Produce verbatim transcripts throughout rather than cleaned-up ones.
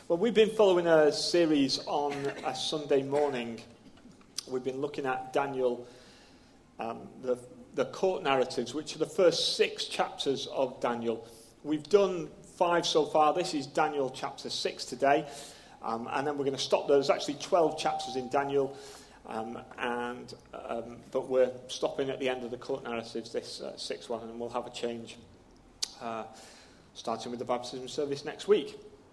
Well, we've been following a series on a Sunday morning. We've been looking at Daniel, um, the, the court narratives, which are the first six chapters of Daniel. We've done five so far. This is Daniel chapter six today. Um, and then we're going to stop there. There's actually twelve chapters in Daniel. Um, and um, but we're stopping at the end of the court narratives, this uh, sixth one, and we'll have a change uh, starting with the baptism service next week.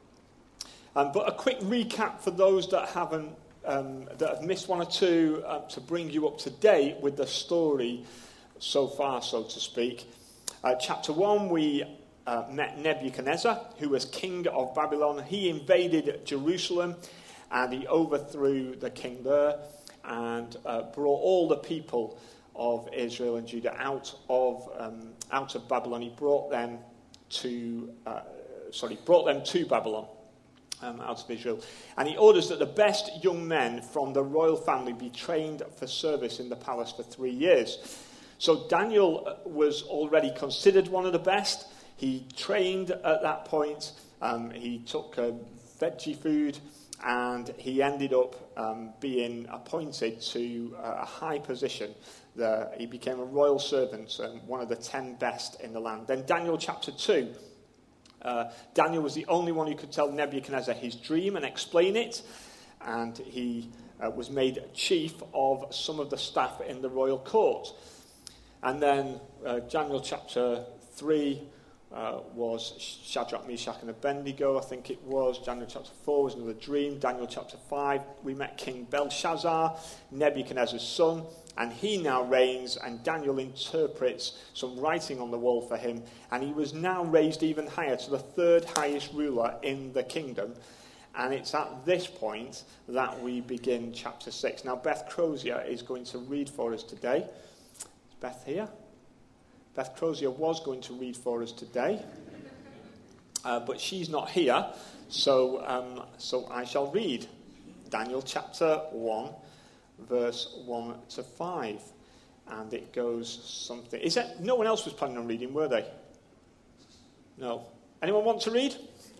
Um, but a quick recap for those that haven't, um, that have missed one or two, uh, to bring you up to date with the story so far, so to speak. Uh, chapter one, we uh, met Nebuchadnezzar, who was king of Babylon. He invaded Jerusalem, and he overthrew the king there, and uh, brought all the people of Israel and Judah out of um, out of Babylon. He brought them to, uh, sorry, brought them to Babylon. Um, out of Israel. And he orders that the best young men from the royal family be trained for service in the palace for three years. So Daniel was already considered one of the best. He trained at that point. Um, he took uh, veggie food, and he ended up um, being appointed to uh, a high position. The, he became a royal servant, um, one of the ten best in the land. Then Daniel chapter two. Uh, Daniel was the only one who could tell Nebuchadnezzar his dream and explain it, and he uh, was made chief of some of the staff in the royal court. And then uh, Daniel chapter three uh, was Shadrach, Meshach, and Abednego, I think it was. Daniel chapter four was another dream. Daniel chapter five, we met King Belshazzar, Nebuchadnezzar's son, and he now reigns, and Daniel interprets some writing on the wall for him, and he was now raised even higher to the third highest ruler in the kingdom. And it's at this point that we begin chapter six. Now, Beth Crozier is going to read for us today. Is Beth here? Beth Crozier was going to read for us today, uh, but she's not here, so um, so I shall read Daniel chapter one, verse one to five, and it goes something. Is that no one else was planning on reading, were they? No. Anyone want to read?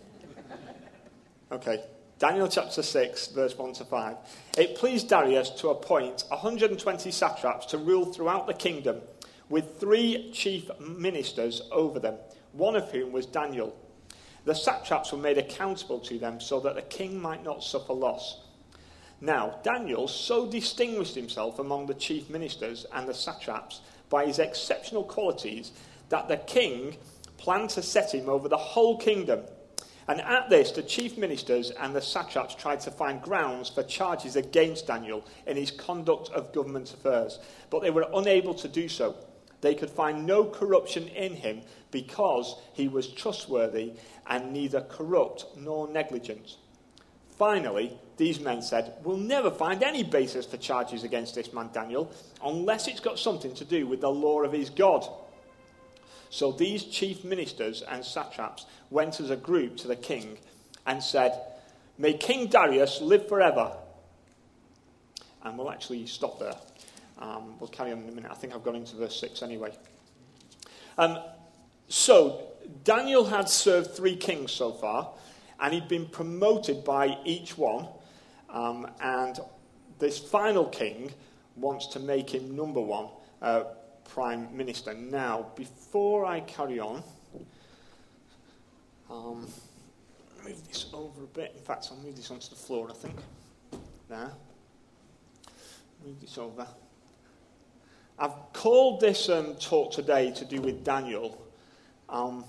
Okay. Daniel chapter six, verse one to five. It pleased Darius to appoint one hundred twenty satraps to rule throughout the kingdom, with three chief ministers over them, one of whom was Daniel. The satraps were made accountable to them so that the king might not suffer loss. Now, Daniel so distinguished himself among the chief ministers and the satraps by his exceptional qualities that the king planned to set him over the whole kingdom. And at this, the chief ministers and the satraps tried to find grounds for charges against Daniel in his conduct of government affairs, but they were unable to do so. They could find no corruption in him because he was trustworthy and neither corrupt nor negligent. Finally, these men said, "We'll never find any basis for charges against this man Daniel unless it's got something to do with the law of his God." So these chief ministers and satraps went as a group to the king and said, "May King Darius live forever." And we'll actually stop there. Um, we'll carry on in a minute. I think I've gone into verse six anyway. Um, so Daniel had served three kings so far, and he'd been promoted by each one. Um, and this final king wants to make him number one uh, prime minister. Now, before I carry on, um, move this over a bit. In fact, I'll move this onto the floor, I think. There. Move this over. I've called this um, talk today to do with Daniel. Um,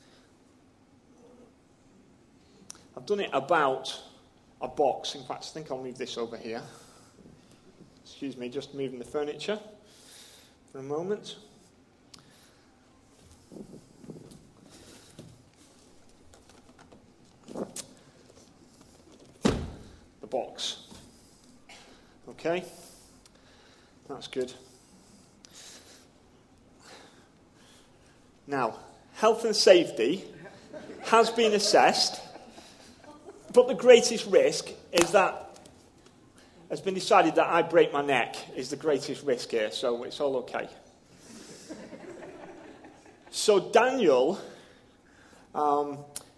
I've done it about a box. In fact, I think I'll move this over here. Excuse me, just moving the furniture for a moment. The box. Okay, that's good. Now, health and safety has been assessed, but the greatest risk is that it's been decided that I break my neck is the greatest risk here, so it's all okay. So Daniel um,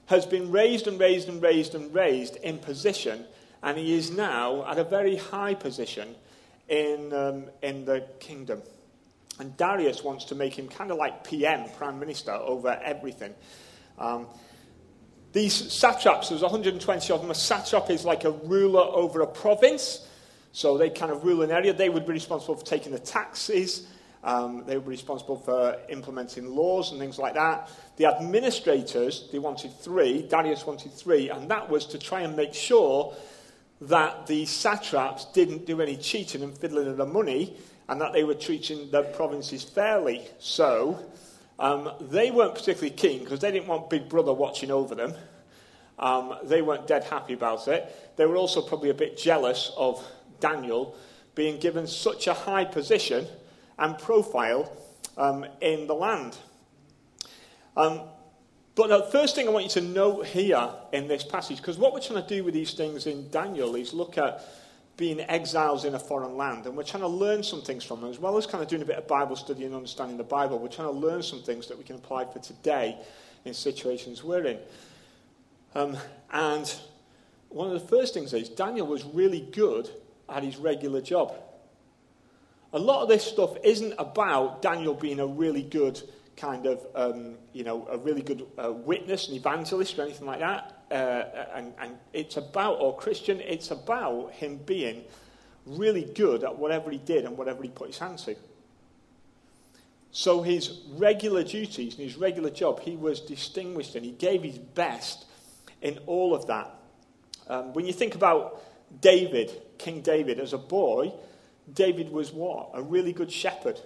has been raised and raised and raised and raised in position, and he is now at a very high position in um, in the kingdom. And Darius wants to make him kind of like P M, Prime Minister, over everything. Um, these satraps, there's one hundred twenty of them. A satrap is like a ruler over a province. So they kind of rule an area. They would be responsible for taking the taxes. Um, they would be responsible for implementing laws and things like that. The administrators, they wanted three. Darius wanted three. And that was to try and make sure that the satraps didn't do any cheating and fiddling of the money, and that they were treating the provinces fairly. So um, they weren't particularly keen, because they didn't want Big Brother watching over them. Um, they weren't dead happy about it. They were also probably a bit jealous of Daniel being given such a high position and profile um, in the land. Um, but the first thing I want you to note here in this passage, because what we're trying to do with these things in Daniel is look at being exiles in a foreign land, and we're trying to learn some things from them, as well as kind of doing a bit of Bible study and understanding the Bible. We're trying to learn some things that we can apply for today in situations we're in. Um, and one of the first things is Daniel was really good at his regular job. A lot of this stuff isn't about Daniel being a really good kind of, um, you know, a really good uh, witness, an evangelist or anything like that. Uh, and, and it's about, or Christian, it's about him being really good at whatever he did and whatever he put his hand to. So his regular duties and his regular job, he was distinguished in. He gave his best in all of that. Um, when you think about David, King David, as a boy, David was what? A really good shepherd.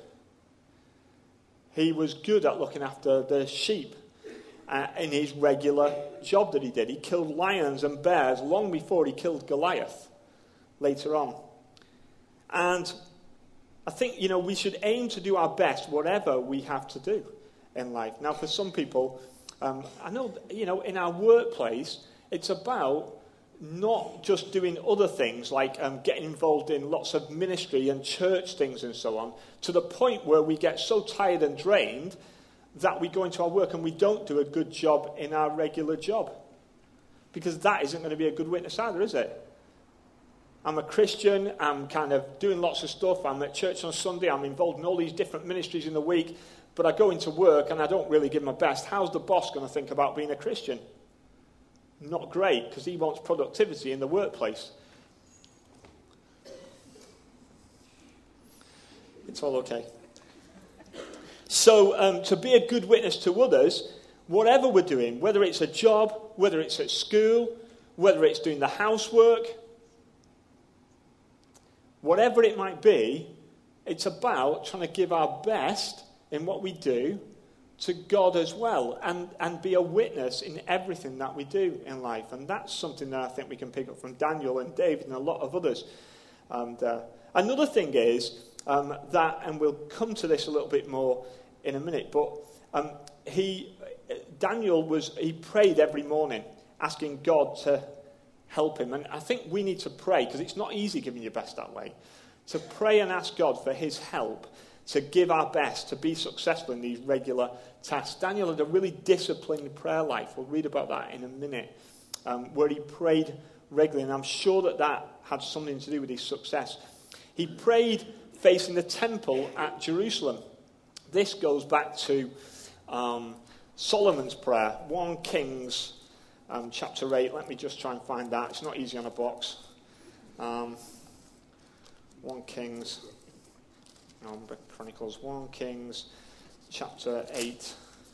He was good at looking after the sheep uh, in his regular job that he did. He killed lions and bears long before he killed Goliath later on. And I think, you know, we should aim to do our best whatever we have to do in life. Now, for some people, um, I know, you know, in our workplace, it's about not just doing other things like um, getting involved in lots of ministry and church things and so on, to the point where we get so tired and drained that we go into our work and we don't do a good job in our regular job. Because that isn't going to be a good witness either, is it? I'm a Christian, I'm kind of doing lots of stuff, I'm at church on Sunday, I'm involved in all these different ministries in the week, but I go into work and I don't really give my best. How's the boss going to think about being a Christian? Not great, because he wants productivity in the workplace. It's all okay. So um, to be a good witness to others, whatever we're doing, whether it's a job, whether it's at school, whether it's doing the housework, whatever it might be, it's about trying to give our best in what we do to God as well, and, and be a witness in everything that we do in life. And that's something that I think we can pick up from Daniel and David and a lot of others. And uh, another thing is um, that, and we'll come to this a little bit more in a minute, but um, he, Daniel was, he prayed every morning, asking God to help him. And I think we need to pray, because it's not easy giving your best that way, to pray and ask God for his help, to give our best, to be successful in these regular tasks. Daniel had a really disciplined prayer life. We'll read about that in a minute, um, where he prayed regularly, and I'm sure that that had something to do with his success. He prayed facing the temple at Jerusalem. This goes back to um, Solomon's prayer, First Kings um, chapter eight. Let me just try and find that. It's not easy on a box. Um, First Kings... No, Chronicles, First Kings, chapter eight.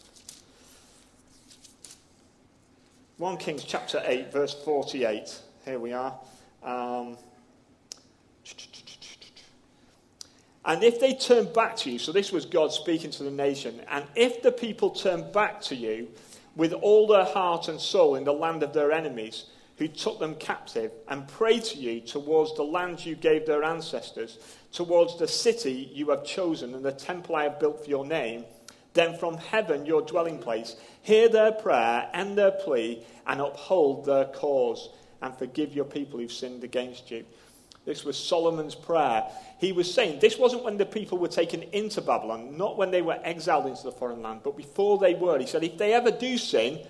First Kings, chapter eight, verse forty-eight. Here we are. Um, and if they turn back to you, so this was God speaking to the nation, and if the people turn back to you with all their heart and soul in the land of their enemies, who took them captive, and pray to you towards the land you gave their ancestors, towards the city you have chosen and the temple I have built for your name, then from heaven, your dwelling place, hear their prayer and their plea, and uphold their cause, and forgive your people who've sinned against you. This was Solomon's prayer. He was saying, this wasn't when the people were taken into Babylon, not when they were exiled into the foreign land, but before they were. He said, if they ever do sin,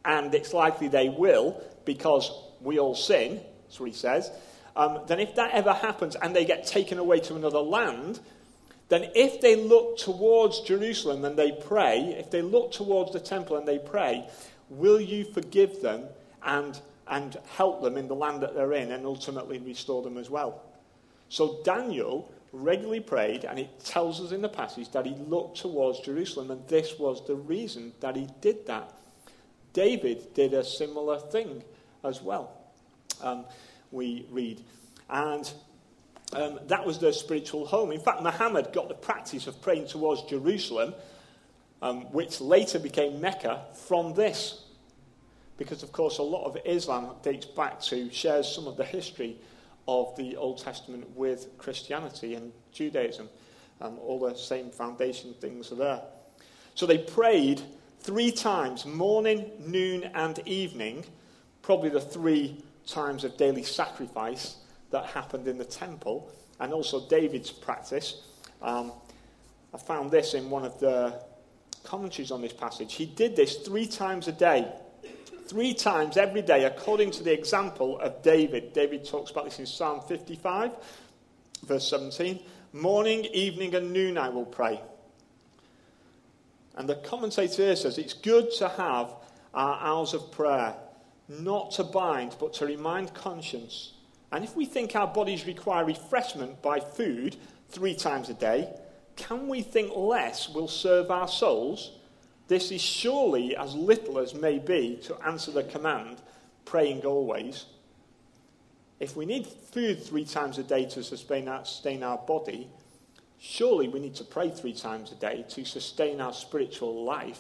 and it's likely they will, because we all sin, that's what he says, um, then if that ever happens and they get taken away to another land, then if they look towards Jerusalem and they pray, if they look towards the temple and they pray, will you forgive them and, and help them in the land that they're in and ultimately restore them as well? So Daniel regularly prayed, and it tells us in the passage that he looked towards Jerusalem, and this was the reason that he did that. David did a similar thing as well, um, we read. And um, that was their spiritual home. In fact, Muhammad got the practice of praying towards Jerusalem, um, which later became Mecca, from this. Because, of course, a lot of Islam dates back to, shares some of the history of the Old Testament with Christianity and Judaism. Um, all the same foundation things are there. So they prayed three times, morning, noon, and evening, probably the three times of daily sacrifice that happened in the temple, and also David's practice. Um, I found this in one of the commentaries on this passage. He did this three times a day. Three times every day, according to the example of David. David talks about this in Psalm fifty-five, verse seventeen. Morning, evening, and noon I will pray. And the commentator here says it's good to have our hours of prayer, not to bind, but to remind conscience. And if we think our bodies require refreshment by food three times a day, can we think less will serve our souls? This is surely as little as may be to answer the command, praying always. If we need food three times a day to sustain our, sustain our body, surely we need to pray three times a day to sustain our spiritual life.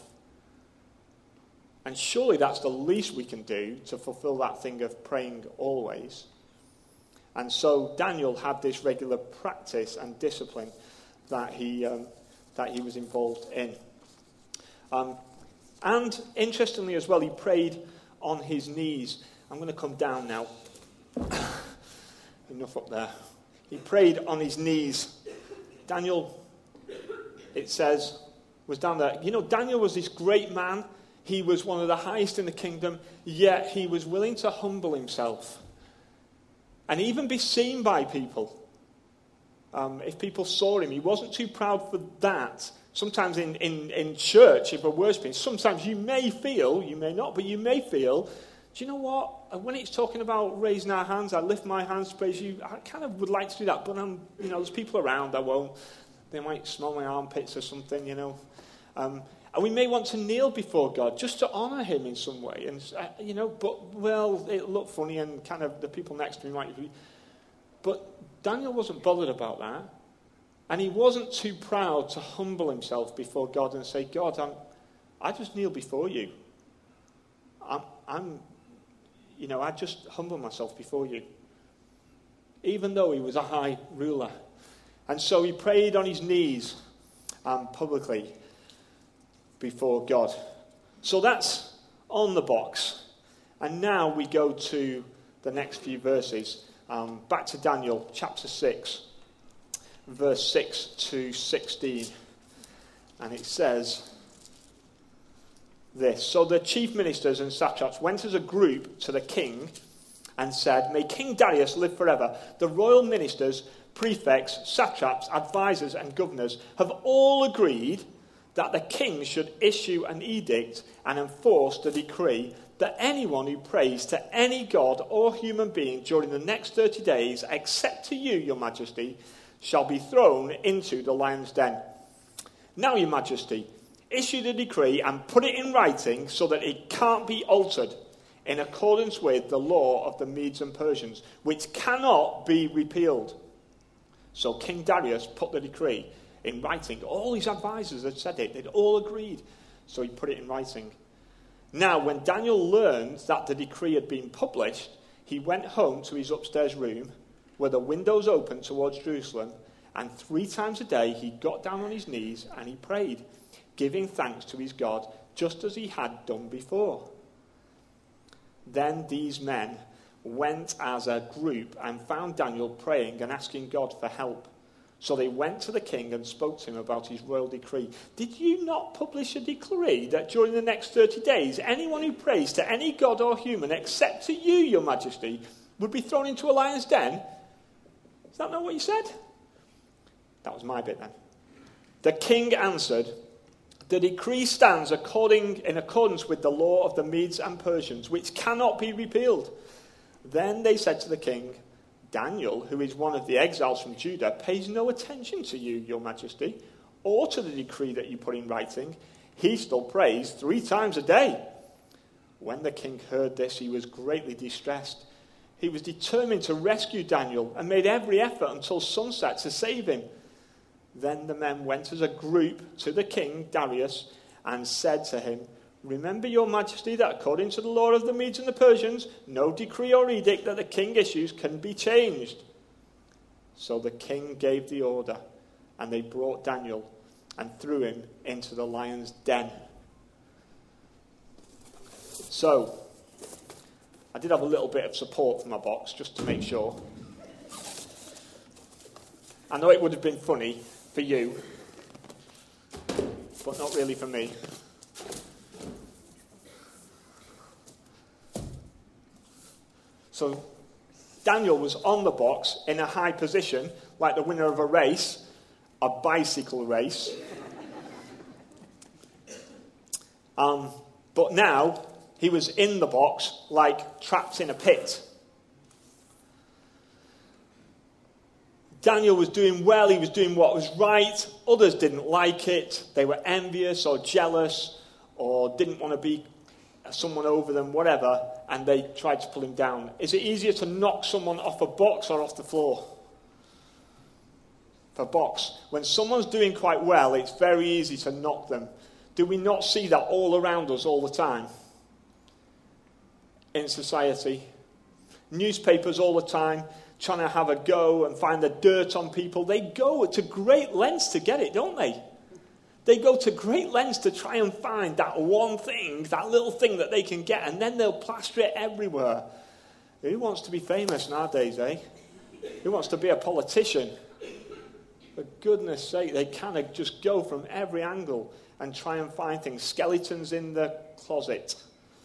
And surely that's the least we can do to fulfill that thing of praying always. And so Daniel had this regular practice and discipline that he, um, that he was involved in. Um, and interestingly as well, he prayed on his knees. I'm going to come down now. Enough up there. He prayed on his knees. Daniel, it says, was down there. You know, Daniel was this great man. He was one of the highest in the kingdom, yet he was willing to humble himself and even be seen by people. Um, if people saw him, he wasn't too proud for that. Sometimes in, in, in church, if we're worshipping, sometimes you may feel, you may not, but you may feel, do you know what? When it's talking about raising our hands, I lift my hands to praise you, I kind of would like to do that, but I'm, you know, there's people around, I won't. They might smell my armpits or something, you know. Um, and we may want to kneel before God just to honour him in some way. And, uh, you know, but, well, it'll look funny and kind of the people next to me might be. But Daniel wasn't bothered about that. And he wasn't too proud to humble himself before God and say, God, I'm, I just kneel before you. I'm, I'm, you know, I just humble myself before you. Even though he was a high ruler. And so he prayed on his knees um, publicly before God. So that's on the box. And now we go to the next few verses. Um, back to Daniel chapter six. Verse six to sixteen, and it says this. So the chief ministers and satraps went as a group to the king and said, May King Darius live forever. The royal ministers, prefects, satraps, advisors, and governors have all agreed that the king should issue an edict and enforce the decree that anyone who prays to any god or human being during the next thirty days, except to you, your majesty, shall be thrown into the lion's den. Now, your majesty, issue the decree and put it in writing so that it can't be altered in accordance with the law of the Medes and Persians, which cannot be repealed. So King Darius put the decree in writing. All his advisors had said it. They'd all agreed. So he put it in writing. Now, when Daniel learned that the decree had been published, he went home to his upstairs room where the windows opened towards Jerusalem, and three times a day he got down on his knees and he prayed, giving thanks to his God, just as he had done before. Then these men went as a group and found Daniel praying and asking God for help. So they went to the king and spoke to him about his royal decree. Did you not publish a decree that during the next thirty days, anyone who prays to any god or human except to you, your majesty, would be thrown into a lion's den? Is that not what you said? That was my bit then. The king answered, the decree stands according in accordance with the law of the Medes and Persians, which cannot be repealed. Then they said to the king, Daniel, who is one of the exiles from Judah, pays no attention to you, your majesty, or to the decree that you put in writing. He still prays three times a day. When the king heard this, he was greatly distressed. He was determined to rescue Daniel and made every effort until sunset to save him. Then the men went as a group to the king, Darius, and said to him, Remember, your majesty, that according to the law of the Medes and the Persians, no decree or edict that the king issues can be changed. So the king gave the order, and they brought Daniel and threw him into the lion's den. So, I did have a little bit of support for my box, just to make sure. I know it would have been funny for you, but not really for me. So Daniel was on the box in a high position, like the winner of a race, a bicycle race. Um, but now he was in the box, like trapped in a pit. Daniel was doing well, he was doing what was right. Others didn't like it. They were envious or jealous or didn't want to be someone over them, whatever, and they tried to pull him down. Is it easier to knock someone off a box or off the floor? For a box. When someone's doing quite well, it's very easy to knock them. Do we not see that all around us all the time? In society. Newspapers all the time, trying to have a go and find the dirt on people. They go to great lengths to get it, don't they? They go to great lengths to try and find that one thing, that little thing that they can get, and then they'll plaster it everywhere. Who wants to be famous nowadays, eh? Who wants to be a politician? For goodness sake, they kind of just go from every angle and try and find things. Skeletons in the closet.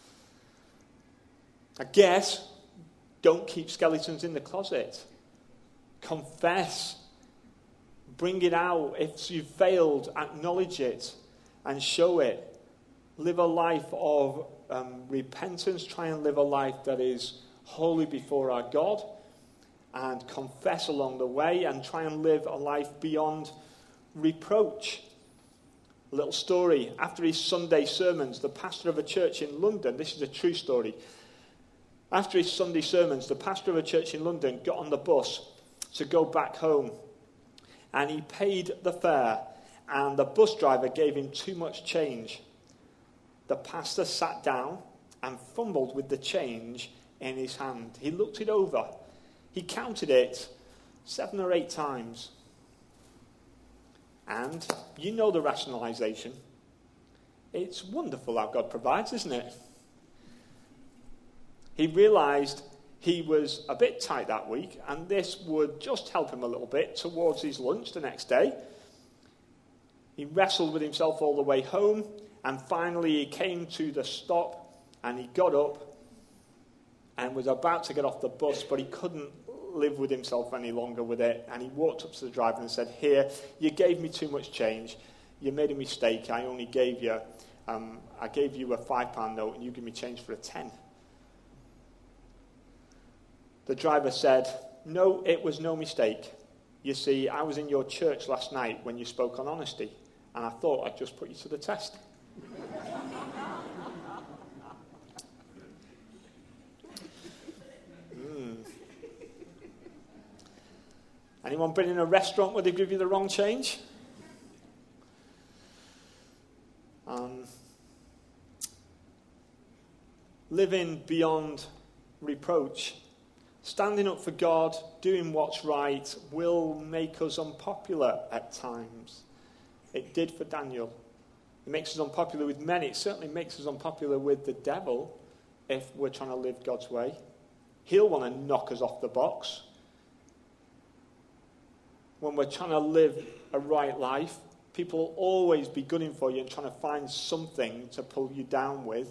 I guess, don't keep skeletons in the closet. Confess. Bring it out. If you've failed, acknowledge it and show it. Live a life of um, repentance. Try and live a life that is holy before our God. And confess along the way. And try and live a life beyond reproach. A little story. After his Sunday sermons, the pastor of a church in London, this is a true story. After his Sunday sermons, the pastor of a church in London got on the bus to go back home. And he paid the fare, and the bus driver gave him too much change. The pastor sat down and fumbled with the change in his hand. He looked it over. He counted it seven or eight times. And you know the rationalization. It's wonderful how God provides, isn't it? He realized he was a bit tight that week, and this would just help him a little bit towards his lunch the next day. He wrestled with himself all the way home, and finally he came to the stop, and he got up and was about to get off the bus, but he couldn't live with himself any longer with it, and he walked up to the driver and said, "Here, you gave me too much change. You made a mistake. I only gave you, um, I gave you a five pound note, and you give me change for a ten." The driver said, "No, it was no mistake. You see, I was in your church last night when you spoke on honesty, and I thought I'd just put you to the test." mm. Anyone been in a restaurant where they give you the wrong change? Um, living beyond reproach. Standing up for God, doing what's right, will make us unpopular at times. It did for Daniel. It makes us unpopular with many. It certainly makes us unpopular with the devil if we're trying to live God's way. He'll want to knock us off the box. when we're trying to live a right life, people will always be gunning for you and trying to find something to pull you down with.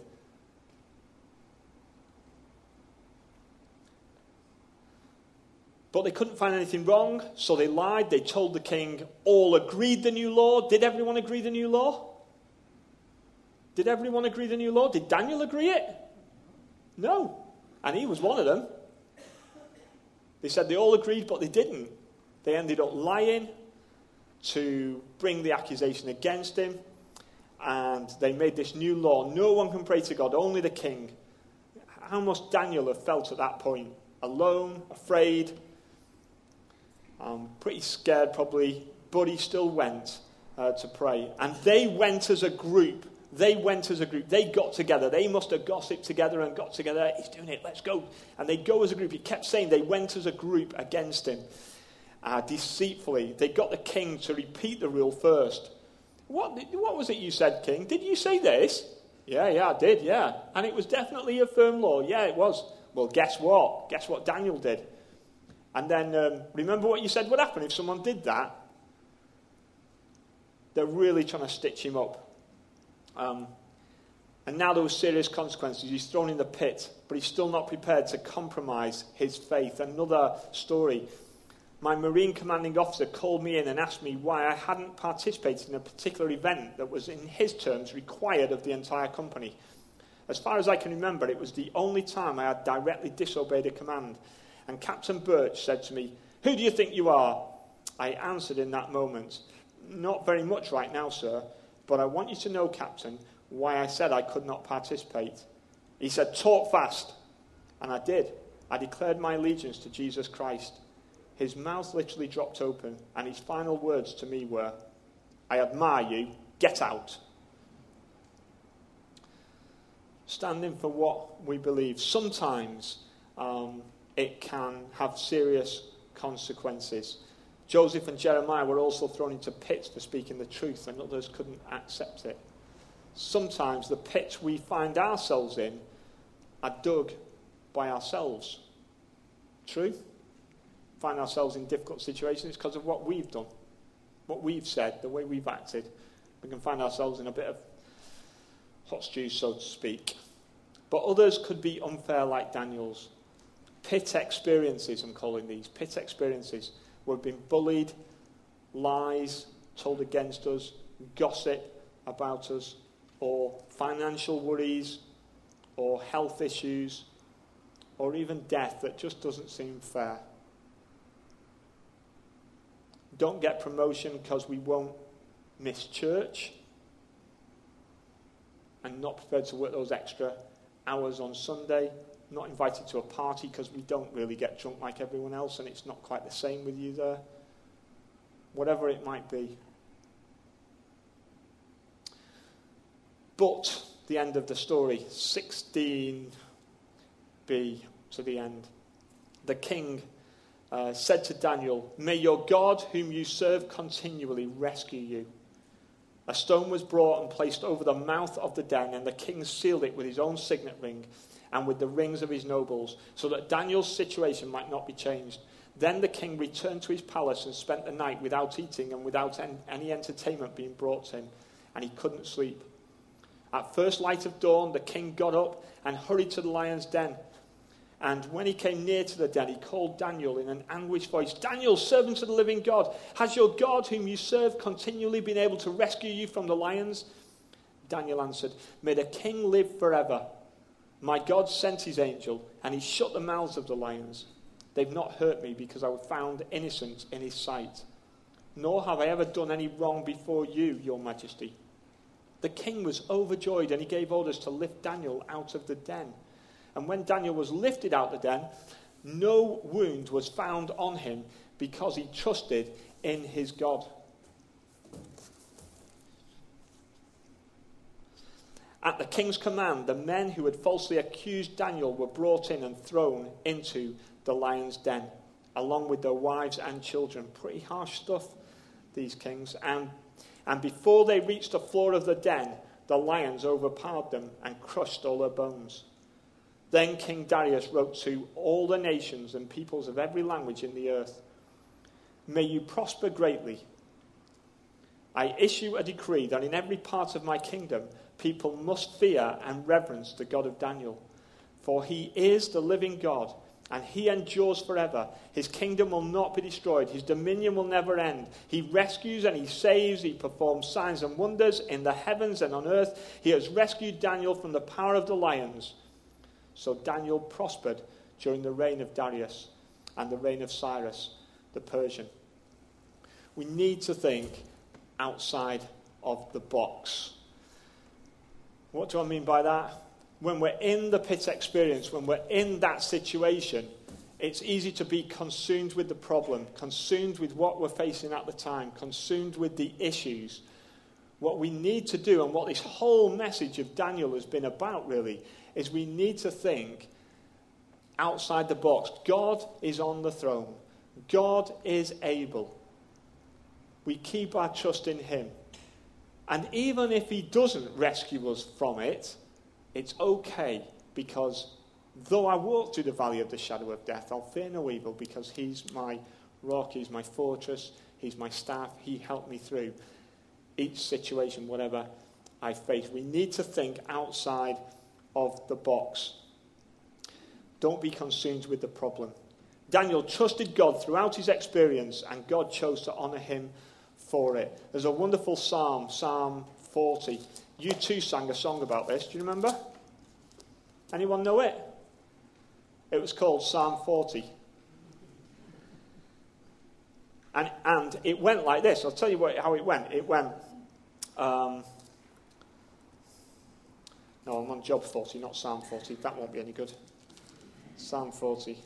But they couldn't find anything wrong, so they lied. They told the king, all agreed the new law. Did everyone agree the new law? Did everyone agree the new law? Did Daniel agree it? No. And he was one of them. They said they all agreed, but they didn't. They ended up lying to bring the accusation against him. And they made this new law. No one can pray to God, only the king. How must Daniel have felt at that point? Alone, afraid, um, pretty scared probably, but he still went uh, to pray. And they went as a group. They went as a group. They got together. They must have gossiped together and got together. He's doing it. Let's go. And they go as a group. He kept saying they went as a group against him. Uh, deceitfully. They got the king to repeat the rule first. What, what was it you said, king? Did you say this? Yeah, yeah, I did, yeah. And it was definitely a firm law. Yeah, it was. Well, guess what? Guess what Daniel did? And then, um, remember what you said would happen if someone did that? They're really trying to stitch him up. Um, and now there were serious consequences. He's thrown in the pit, but he's still not prepared to compromise his faith. Another story. My Marine commanding officer called me in and asked me why I hadn't participated in a particular event that was, in his terms, required of the entire company. As far as I can remember, it was the only time I had directly disobeyed a command. And Captain Birch said to me, "Who do you think you are?" I answered in that moment, "Not very much right now, sir, but I want you to know, Captain, why I said I could not participate." He said, "Talk fast." And I did. I declared my allegiance to Jesus Christ. His mouth literally dropped open, and his final words to me were, "I admire you. Get out." Standing for what we believe. Sometimes um, it can have serious consequences. Joseph and Jeremiah were also thrown into pits for speaking the truth, and others couldn't accept it. Sometimes the pits we find ourselves in are dug by ourselves. True? Find ourselves in difficult situations because of what we've done, what we've said, the way we've acted. We can find ourselves in a bit of hot stew, so to speak. But others could be unfair like Daniel's. Pit experiences, I'm calling these. Pit experiences. We've been bullied, lies told against us, gossip about us, or financial worries, or health issues, or even death that just doesn't seem fair. Don't get promotion because we won't miss church, and not prepared to work those extra hours on Sunday, not invited to a party because we don't really get drunk like everyone else and it's not quite the same with you there. Whatever it might be. But the end of the story, sixteen b to the end. The king uh, said to Daniel, "May your God, whom you serve continually, rescue you." A stone was brought and placed over the mouth of the den, and the king sealed it with his own signet ring and with the rings of his nobles, so that Daniel's situation might not be changed. Then the king returned to his palace and spent the night without eating and without any entertainment being brought to him, and he couldn't sleep. At first light of dawn, the king got up and hurried to the lion's den. And when he came near to the den, he called Daniel in an anguished voice, "Daniel, servant of the living God, has your God, whom you serve, continually been able to rescue you from the lions?" Daniel answered, "May the king live forever. My God sent his angel, and he shut the mouths of the lions. They've not hurt me because I was found innocent in his sight. Nor have I ever done any wrong before you, your majesty." The king was overjoyed, and he gave orders to lift Daniel out of the den. And when Daniel was lifted out the den, no wound was found on him because he trusted in his God. At the king's command, the men who had falsely accused Daniel were brought in and thrown into the lion's den, along with their wives and children. Pretty harsh stuff, these kings. And, and before they reached the floor of the den, the lions overpowered them and crushed all their bones. Then King Darius wrote to all the nations and peoples of every language in the earth, may you prosper greatly. I issue a decree that in every part of my kingdom, people must fear and reverence the God of Daniel. For he is the living God, and he endures forever. His kingdom will not be destroyed. His dominion will never end. He rescues and he saves. He performs signs and wonders in the heavens and on earth. He has rescued Daniel from the power of the lions. So Daniel prospered during the reign of Darius and the reign of Cyrus the Persian. We need to think outside of the box. What do I mean by that? When we're in the pit experience, when we're in that situation, it's easy to be consumed with the problem, consumed with what we're facing at the time, consumed with the issues. What we need to do, and what this whole message of Daniel has been about really, is we need to think outside the box. God is on the throne. God is able. We keep our trust in him. And even if he doesn't rescue us from it, it's okay, because though I walk through the valley of the shadow of death, I'll fear no evil, because he's my rock, he's my fortress, he's my staff. He helped me through each situation, whatever I face. We need to think outside of the box. Don't be consumed with the problem. Daniel trusted God throughout his experience, and God chose to honor him for it. There's a wonderful psalm, Psalm forty. You too sang a song about this. Do you remember? Anyone know it? It was called Psalm forty. And, and it went like this. I'll tell you what, how it went. It went... Um, no, I'm on job forty, not Psalm forty. That won't be any good. Psalm forty.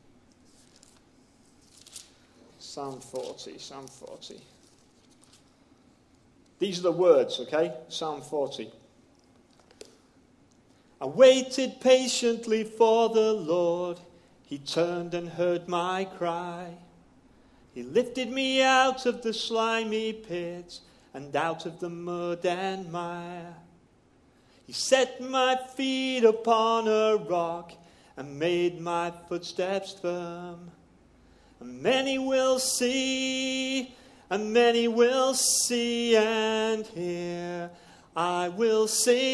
Psalm forty, Psalm forty. These are the words, okay? Psalm forty. I waited patiently for the Lord. He turned and heard my cry. He lifted me out of the slimy pit and out of the mud and mire. He set my feet upon a rock and made my footsteps firm. And many will see, and many will see and hear. I will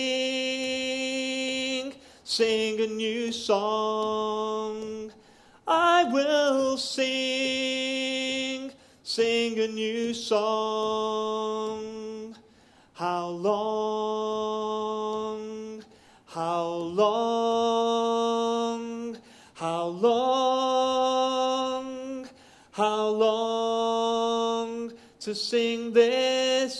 sing, sing a new song. I will sing, sing a new song. How long, how long, how long, how long to sing this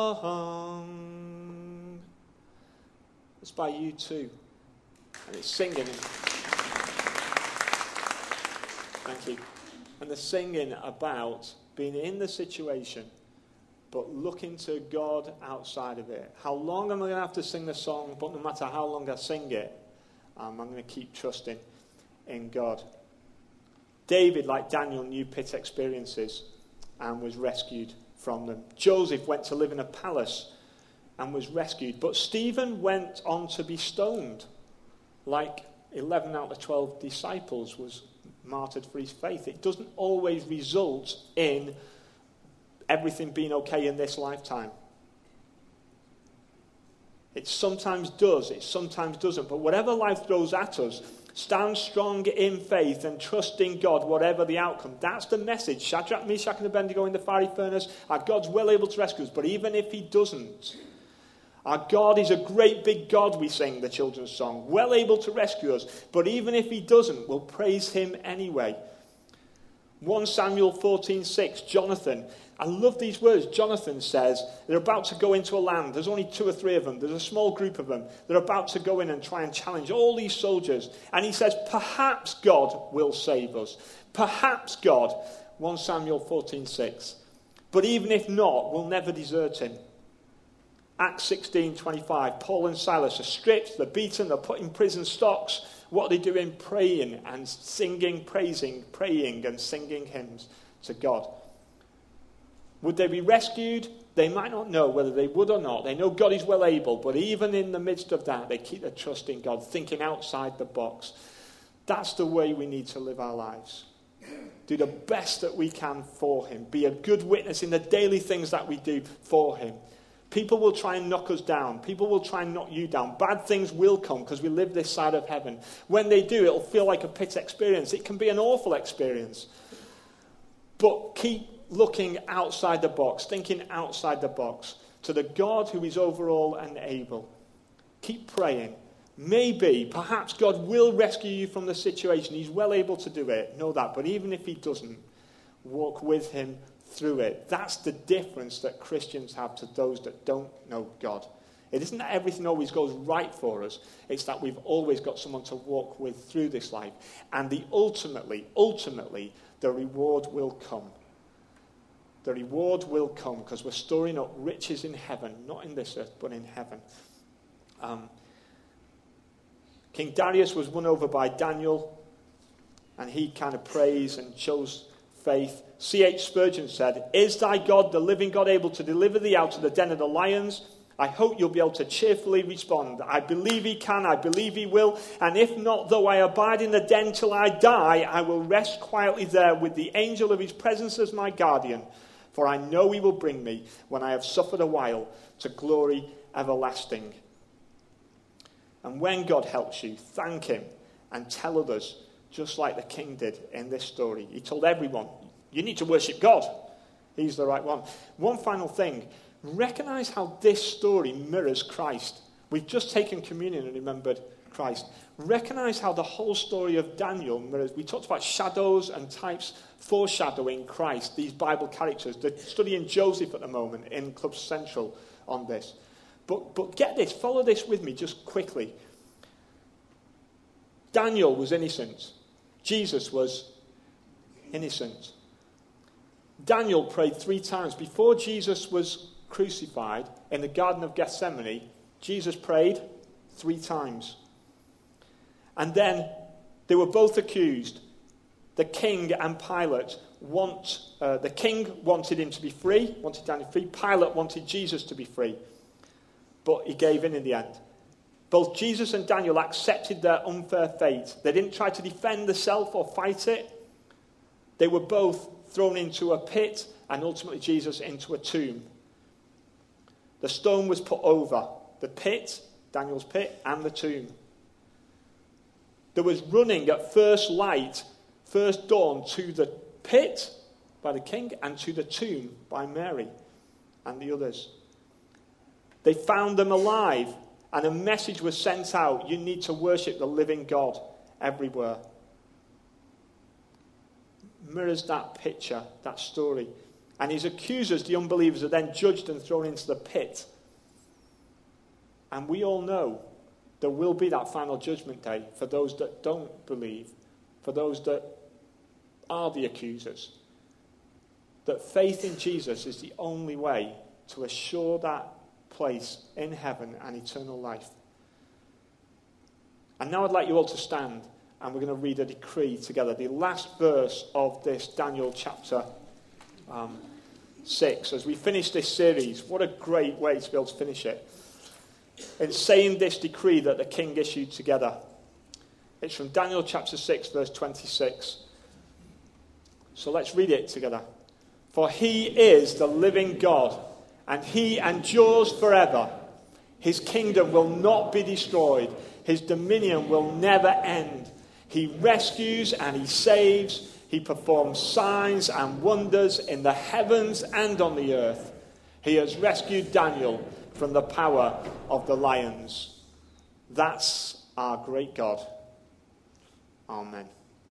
song? It's by U two, and it's singing. Thank you. And they're singing about being in the situation, but looking to God outside of it. How long am I going to have to sing the song? But no matter how long I sing it, um, I'm going to keep trusting in God. David, like Daniel, knew pit experiences and was rescued from them. Joseph went to live in a palace and was rescued. But Stephen went on to be stoned, like eleven out of twelve disciples was martyred for his faith. It doesn't always result in everything being okay in this lifetime. It sometimes does, it sometimes doesn't. But whatever life throws at us, stand strong in faith and trust in God, whatever the outcome. That's the message. Shadrach, Meshach, and Abednego in the fiery furnace. Our God's well able to rescue us. But even if he doesn't, our God is a great big God, we sing the children's song, well able to rescue us. But even if he doesn't, we'll praise him anyway. First Samuel fourteen six, Jonathan. I love these words. Jonathan says, they're about to go into a land. There's only two or three of them. There's a small group of them. They're about to go in and try and challenge all these soldiers. And he says, perhaps God will save us. Perhaps God. First Samuel fourteen six. But even if not, we'll never desert him. Acts sixteen twenty-five, Paul and Silas are stripped, they're beaten, they're put in prison stocks. What are they doing? Praying and singing, praising, praying and singing hymns to God. Would they be rescued? They might not know whether they would or not. They know God is well able, but even in the midst of that, they keep their trust in God, thinking outside the box. That's the way we need to live our lives. Do the best that we can for him. Be a good witness in the daily things that we do for him. People will try and knock us down. People will try and knock you down. Bad things will come because we live this side of heaven. When they do, it'll feel like a pit experience. It can be an awful experience. But keep looking outside the box, thinking outside the box, to the God who is over all and able. Keep praying. Maybe, perhaps God will rescue you from the situation. He's well able to do it. Know that. But even if he doesn't, walk with him through it. That's the difference that Christians have to those that don't know God. It isn't that everything always goes right for us. It's that we've always got someone to walk with through this life. And the ultimately, ultimately, the reward will come. The reward will come because we're storing up riches in heaven, not in this earth, but in heaven. Um, King Darius was won over by Daniel, and he kind of prays and shows faith. C H Spurgeon said, "Is thy God, the living God, able to deliver thee out of the den of the lions? I hope you'll be able to cheerfully respond. I believe he can, I believe he will, and if not, though I abide in the den till I die, I will rest quietly there with the angel of his presence as my guardian, for I know he will bring me, when I have suffered a while, to glory everlasting." And when God helps you, thank him and tell others, just like the king did in this story. He told everyone, you need to worship God. He's the right one. One final thing. Recognize how this story mirrors Christ. We've just taken communion and remembered Christ. Recognize how the whole story of Daniel mirrors. We talked about shadows and types foreshadowing Christ, these Bible characters. They're studying Joseph at the moment in Club Central on this. But, but get this, follow this with me just quickly. Daniel was innocent. Jesus was innocent. Daniel prayed three times. Before Jesus was crucified in the Garden of Gethsemane, Jesus prayed three times. And then they were both accused. The king and Pilate want, uh, the king wanted him to be free, wanted Daniel free. Pilate wanted Jesus to be free. But he gave in in the end. Both Jesus and Daniel accepted their unfair fate. They didn't try to defend the self or fight it. They were both thrown into a pit and ultimately Jesus into a tomb. The stone was put over the pit, Daniel's pit, and the tomb. There was running at first light, first dawn, to the pit by the king and to the tomb by Mary and the others. They found them alive, and a message was sent out. You need to worship the living God everywhere. Mirrors that picture, that story. And his accusers, the unbelievers, are then judged and thrown into the pit. And we all know there will be that final judgment day for those that don't believe, for those that are the accusers. That faith in Jesus is the only way to assure that place in heaven and eternal life. And now I'd like you all to stand, and we're going to read a decree together. The last verse of this Daniel chapter um, six. As we finish this series, what a great way to be able to finish it. In saying this decree that the king issued together. It's from Daniel chapter six, verse twenty-six. So let's read it together. For he is the living God, and he endures forever. His kingdom will not be destroyed. His dominion will never end. He rescues and he saves. He performs signs and wonders in the heavens and on the earth. He has rescued Daniel from the power of the lions. That's our great God. Amen.